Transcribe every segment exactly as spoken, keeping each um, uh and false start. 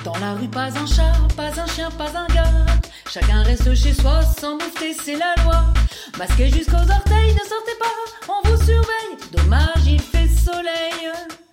Dans la rue, pas un chat, pas un chien, pas un gars. Chacun reste chez soi sans moufter, c'est la loi. Masqué jusqu'aux orteils, ne sortez pas, on vous surveille. Dommage, il fait soleil.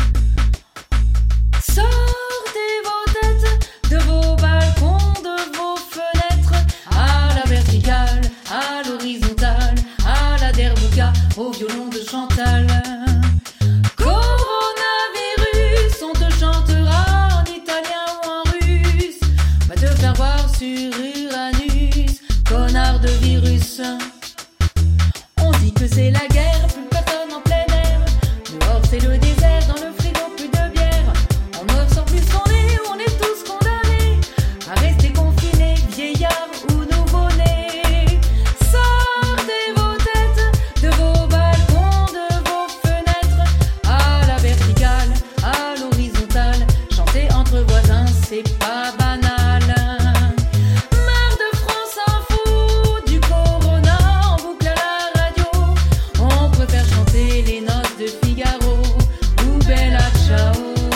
Sortez vos têtes de vos balcons, de vos fenêtres. À la verticale, à l'horizontale, à la derbouka, au violon de Chantal. Coronavirus, on te chantera en italien ou en russe. Va te faire voir sur Uranus, connard de virus. On dit que c'est la guerre, plus personne en plein air. Dehors c'est le désert, dans le frigo plus de bière. On ne ressort plus qu'on est, on est tous condamnés à rester confinés, vieillards ou nouveau-nés. Sortez vos têtes de vos balcons, de vos fenêtres. À la verticale, à l'horizontale, chanter entre voisins, c'est pas banal. Marre de France Info, du corona en boucle à la radio. On préfère chanter les notes de Figaro ou Bella Ciao.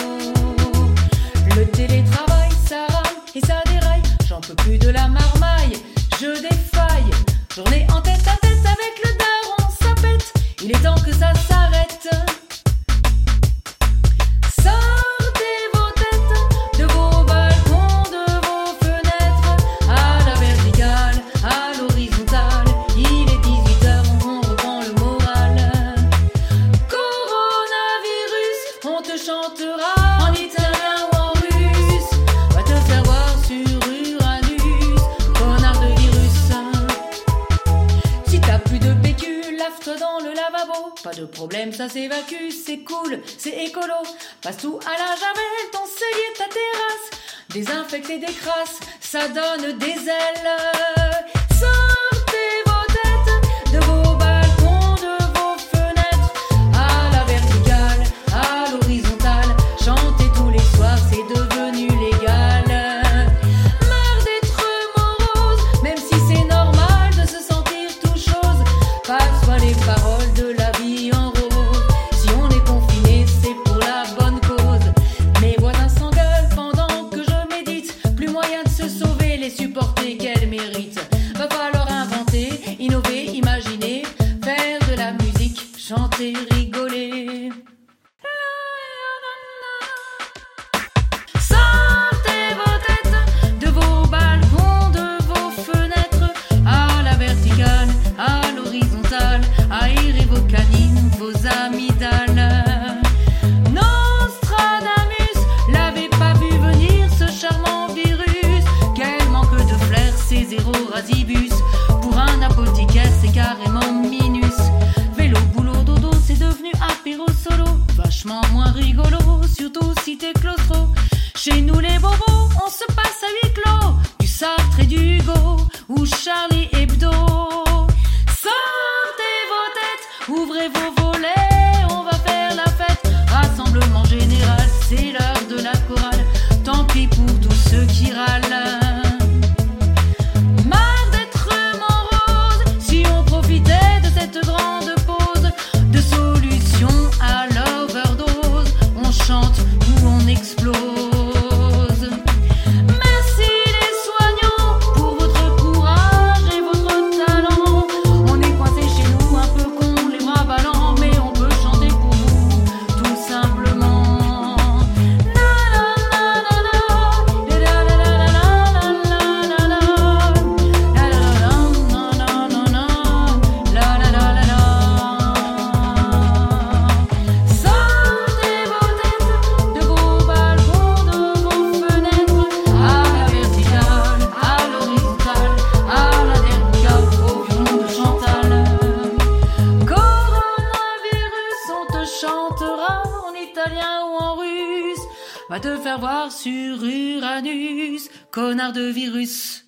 Le télétravail, ça rame et ça déraille. J'en peux plus de la marmaille, je défaille. Journée en tête à tête avec le daron, ça pète. Il est temps que ça s'arrête. Sortez vos têtes de vos balcons, de vos fenêtres. À la verticale, à l'horizontale, il est dix-huit heures, on reprend le moral. Coronavirus, on te chantera en italien ou en russe. Va te faire voir sur Uranus, connard de virus. Si t'as plus de P Q, lave-toi dans le lavabo. Pas de problème, ça s'évacue, c'est cool, c'est écolo. Passe tout à la javel, ton cellier, ta terrasse. Désinfecter des crasses, ça donne des ailes. Sortez vos têtes de vos balcons, de vos fenêtres. À la verticale, à l'horizontale, chantez tous les soirs, c'est devenu légal. Marre d'être morose, même si c'est normal de se sentir tout chose. Passe-toi les paroles de la vie en rose. Si on est confiné, c'est pour la bonne cause. Mes voisins s'engueulent pendant que je médite. Plus moyen de se sauver, les supporter qu'elles méritent. Va falloir inventer, innover, imaginer, faire de la musique, chanter, rigoler. Sortez vos têtes de vos balcons, de vos fenêtres. À la verticale, à l'horizontale, aérez vos canines, vos amygdales. Nostradamus, l'avait pas vu venir ce charmant virus. Quel manque de flair, c'est zéro rasibus. Pour un apothicaire, c'est carrément minus. Vélo, boulot, dodo, c'est devenu apéro solo. Vachement moins rigolo, surtout si t'es claustro. Chez nous les bobos, on se passe à huis clos. Du Sartre et du Hugo, ou Charlie Hebdo. Sortez vos têtes, ouvrez vos volets, on va faire la fête. Rassemblement général, c'est l'heure de la chorale. Tant pis pour tous ceux qui râlent. Marre d'être morose, si on profitait de cette grande pause. De solution à l'overdose, on chante ou on explose. Merci les soignants pour votre courage et votre talent. On est coincé chez nous, un peu con, les bras ballants, mais on peut chanter pour vous, tout simplement. La la la la la, la la la la la la la la, la la la la la la. Sortez vos têtes de vos balcons, de vos fenêtres. À la verticale, à l'horizontale, à la derbouka, au violon de Chantal. Coronavirus, on te chantera en italien ou en russe. Va te faire voir sur Uranus, connard de virus.